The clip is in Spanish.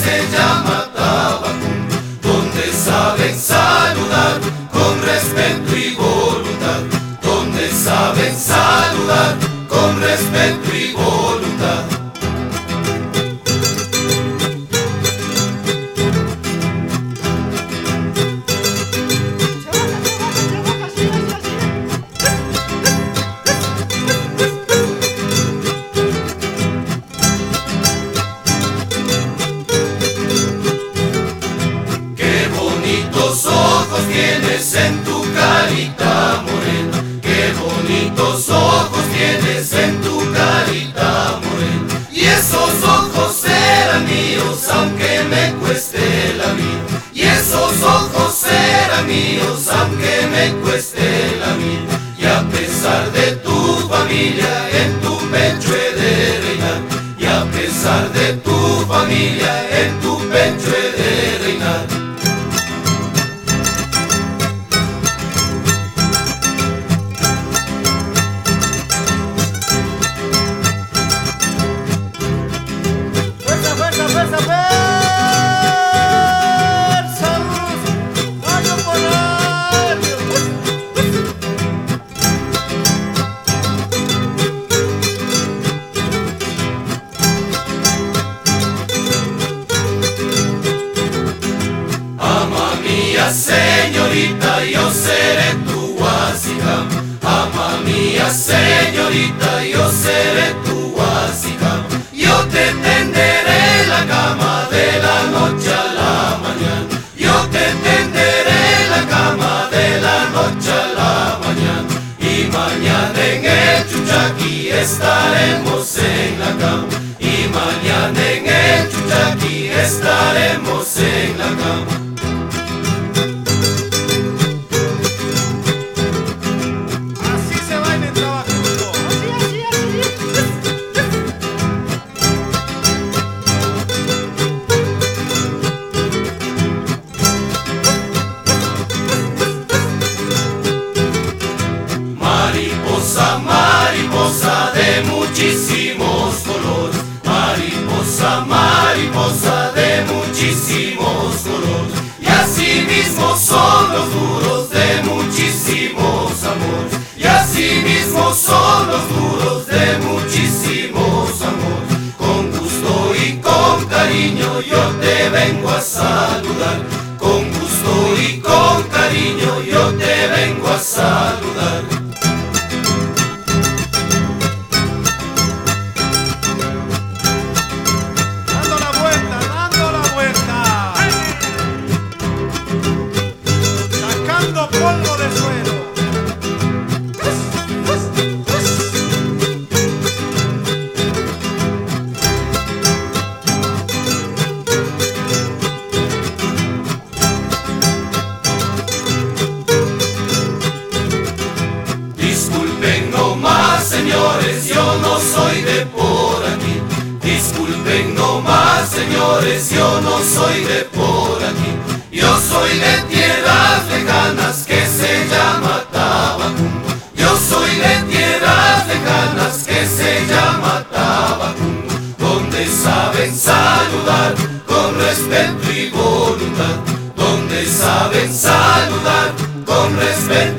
se llama Tabacundo, donde saben saludar con respeto y voluntad, donde saben saludar con respeto y voluntad. Tienes en tu carita morena, qué bonitos ojos tienes en tu carita morena. Y esos ojos serán míos aunque me cueste la vida, y esos ojos serán míos aunque me cueste la vida. Y a pesar de tu familia en tu pecho he de reinar, y a pesar de tu familia en tu pecho he de reinar. Señorita, yo seré tu guasijam. Ama mía, señorita, yo seré tu guasijam. Yo te tenderé la cama de la noche a la mañana. Yo te tenderé la cama de la noche a la mañana. Y mañana en el Chuchaqui estaremos en la cama. Y mañana en el Chuchaqui estaremos en la cama. Mariposa de muchísimos colores, mariposa, mariposa de muchísimos colores. Y así mismo son los duros de muchísimos amores, y así mismo son los duros de muchísimos amores. Con gusto y con cariño yo te vengo a saludar, con gusto y con cariño yo te vengo a saludar. Polvo de suelo. Disculpen nomás, señores, yo no soy de por aquí. Disculpen nomás, señores, yo no soy de por aquí. Yo soy de tierras lejanas que se llama Tabacundo. Yo soy de tierras lejanas que se llama Tabacundo, donde saben saludar con respeto y voluntad, donde saben saludar con respeto